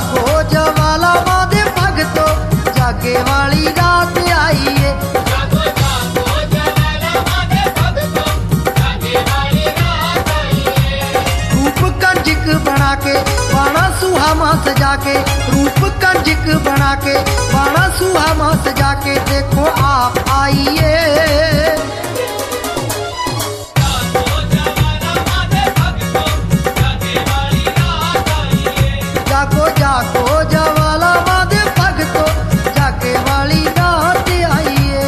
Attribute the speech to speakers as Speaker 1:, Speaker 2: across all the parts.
Speaker 1: जागो जवाला मां दे भगतो जागे वाली रात आई है।
Speaker 2: जागो जागो जवाला मां दे भगतो जागे वाली रात आई है।
Speaker 1: रूप कंजक बना के बाणा सुहामा सजा के, रूप कंजक बना के बाणा सुहामा सजा के देखो आप आइए। जागो जागो जवाला मां दे भगतो जागे वाली रात आई है।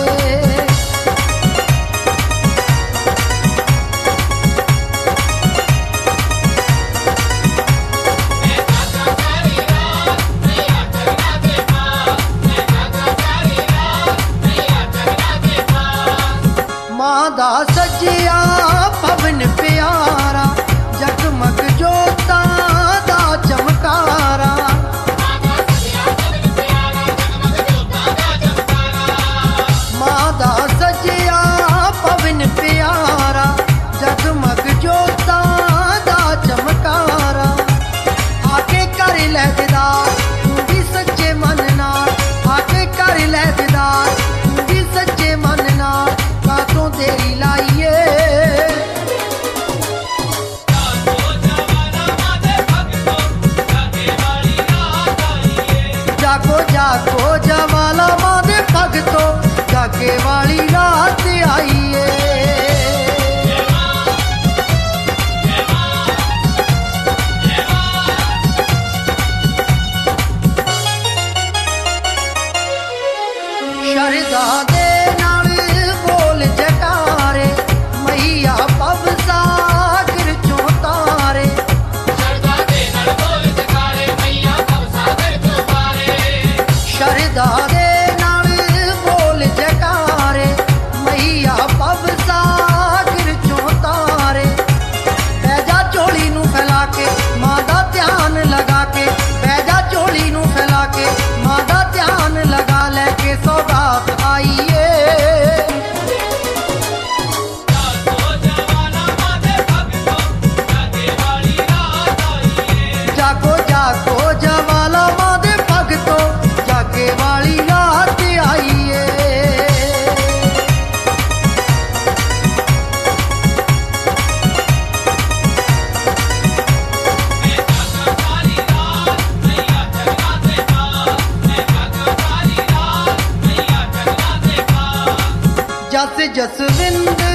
Speaker 1: मां दा सजिया पवन प्यारा जगमग जोता दा चमकारा। मां दा सजिया पवन प्यारा जगमग जोता दा चमकारा। आके कर लै दीदार तू भी सच्चे मन नाल, आके कर लै दीदार तू भी सच्चे मन नाल कातों देरी लाइए। जागो जागो जवाला मां दे भगतो जागे वाली रात आई है। शरदा दे नाल बोल जटारे मैया पव सागर चों तारे।
Speaker 2: शरदा दे नाल बोल जटारे मैया पव सागर चों तारे।
Speaker 1: शरदा दे नाल बोल जटारे मैया पव सागर चों तारे। बैजा चोली नू फैला के मां दा ध्यान लगा के, बैजा चोली नू फैला के मां दा ध्यान लगा लेके सौगात आइए। जागो जागो जवाला मां दे भगतो जागे वाली रात आई है। जस जसविंद